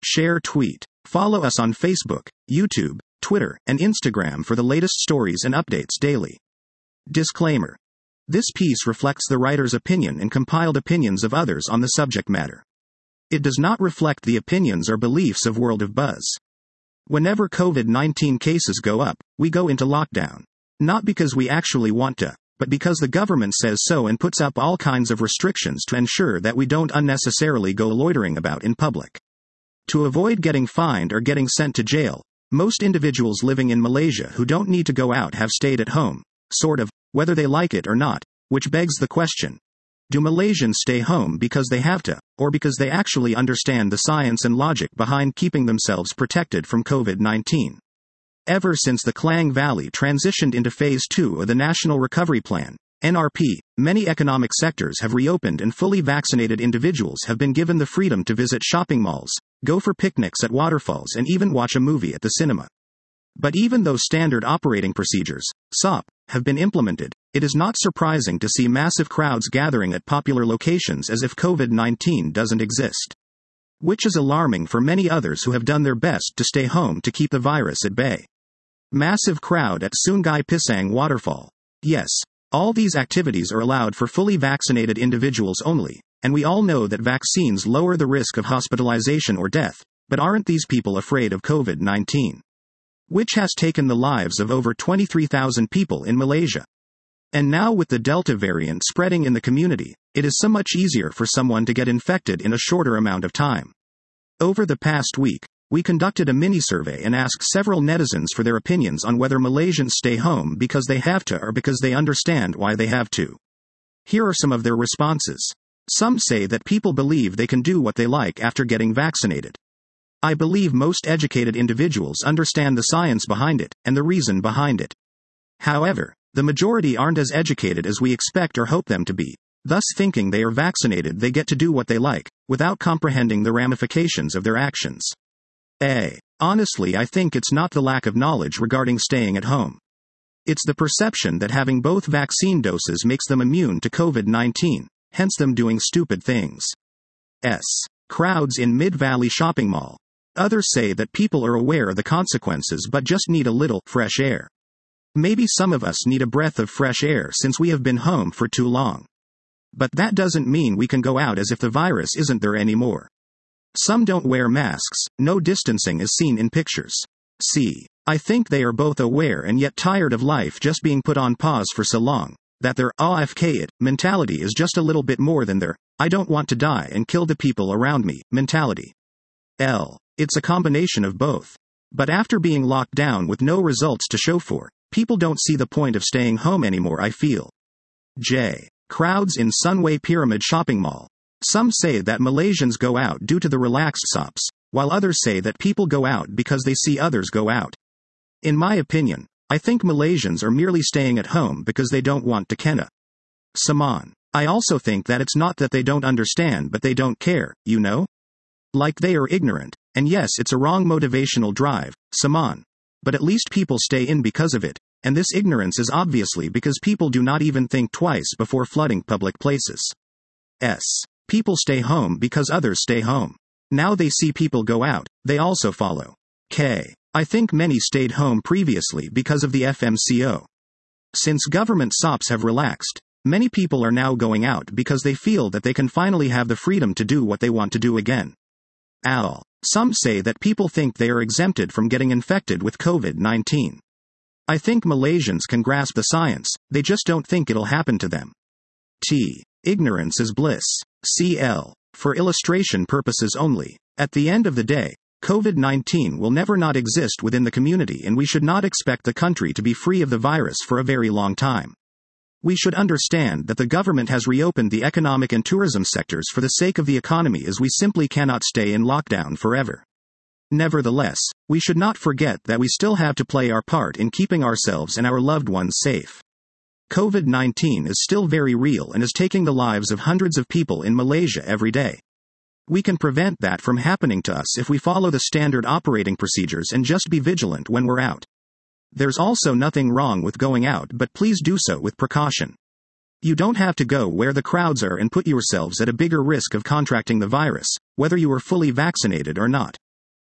share, tweet. Follow us on Facebook, YouTube, Twitter, and Instagram for the latest stories and updates daily. Disclaimer. This piece reflects the writer's opinion and compiled opinions of others on the subject matter. It does not reflect the opinions or beliefs of World of Buzz. Whenever COVID-19 cases go up, we go into lockdown. Not because we actually want to, but because the government says so and puts up all kinds of restrictions to ensure that we don't unnecessarily go loitering about in public. To avoid getting fined or getting sent to jail, most individuals living in Malaysia who don't need to go out have stayed at home, sort of, whether they like it or not, which begs the question. Do Malaysians stay home because they have to, or because they actually understand the science and logic behind keeping themselves protected from COVID-19? Ever since the Klang Valley transitioned into Phase 2 of the National Recovery Plan, NRP, many economic sectors have reopened and fully vaccinated individuals have been given the freedom to visit shopping malls, go for picnics at waterfalls, and even watch a movie at the cinema. But even though standard operating procedures, SOP, have been implemented, it is not surprising to see massive crowds gathering at popular locations as if COVID-19 doesn't exist. Which is alarming for many others who have done their best to stay home to keep the virus at bay. Massive crowd at Sungai Pisang Waterfall. Yes, all these activities are allowed for fully vaccinated individuals only, and we all know that vaccines lower the risk of hospitalization or death, but aren't these people afraid of COVID-19? Which has taken the lives of over 23,000 people in Malaysia. And now with the Delta variant spreading in the community, it is so much easier for someone to get infected in a shorter amount of time. Over the past week, we conducted a mini-survey and asked several netizens for their opinions on whether Malaysians stay home because they have to or because they understand why they have to. Here are some of their responses. Some say that people believe they can do what they like after getting vaccinated. I believe most educated individuals understand the science behind it, and the reason behind it. However, the majority aren't as educated as we expect or hope them to be, thus thinking they are vaccinated they get to do what they like, without comprehending the ramifications of their actions. Honestly, I think it's not the lack of knowledge regarding staying at home. It's the perception that having both vaccine doses makes them immune to COVID-19, hence them doing stupid things. Crowds in Mid-Valley Shopping Mall. Others say that people are aware of the consequences but just need a little fresh air. Maybe some of us need a breath of fresh air since we have been home for too long. But that doesn't mean we can go out as if the virus isn't there anymore. Some don't wear masks, no distancing is seen in pictures. I think they are both aware and yet tired of life just being put on pause for so long, that their AFK it mentality is just a little bit more than their I don't want to die and kill the people around me mentality. It's a combination of both. But after being locked down with no results to show for, people don't see the point of staying home anymore, I feel. Crowds in Sunway Pyramid Shopping Mall. Some say that Malaysians go out due to the relaxed SOPs, while others say that people go out because they see others go out. In my opinion, I think Malaysians are merely staying at home because they don't want to kena. Saman. I also think that it's not that they don't understand but they don't care, you know? Like they are ignorant, and yes, it's a wrong motivational drive, Saman. But at least people stay in because of it, and this ignorance is obviously because people do not even think twice before flooding public places. People stay home because others stay home. Now they see people go out, they also follow. I think many stayed home previously because of the FMCO. Since government SOPs have relaxed, many people are now going out because they feel that they can finally have the freedom to do what they want to do again. Some say that people think they are exempted from getting infected with COVID-19. I think Malaysians can grasp the science, they just don't think it'll happen to them. Ignorance is bliss. CL. For illustration purposes only. At the end of the day, COVID-19 will never not exist within the community and we should not expect the country to be free of the virus for a very long time. We should understand that the government has reopened the economic and tourism sectors for the sake of the economy as we simply cannot stay in lockdown forever. Nevertheless, we should not forget that we still have to play our part in keeping ourselves and our loved ones safe. COVID-19 is still very real and is taking the lives of hundreds of people in Malaysia every day. We can prevent that from happening to us if we follow the standard operating procedures and just be vigilant when we're out. There's also nothing wrong with going out, but please do so with precaution. You don't have to go where the crowds are and put yourselves at a bigger risk of contracting the virus, whether you are fully vaccinated or not.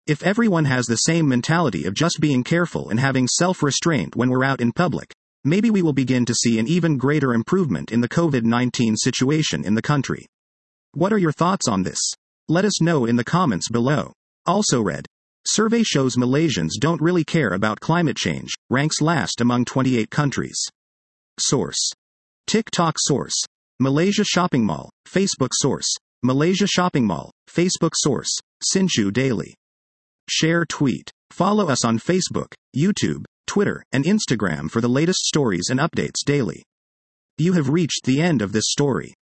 If everyone has the same mentality of just being careful and having self-restraint when we're out in public, maybe we will begin to see an even greater improvement in the COVID-19 situation in the country. What are your thoughts on this? Let us know in the comments below. Also read. Survey shows Malaysians don't really care about climate change, ranks last among 28 countries. Source. TikTok source. Malaysia Shopping Mall, Facebook source. Malaysia Shopping Mall, Facebook source. Sinchu Daily. Share tweet. Follow us on Facebook, YouTube, Twitter, and Instagram for the latest stories and updates daily. You have reached the end of this story.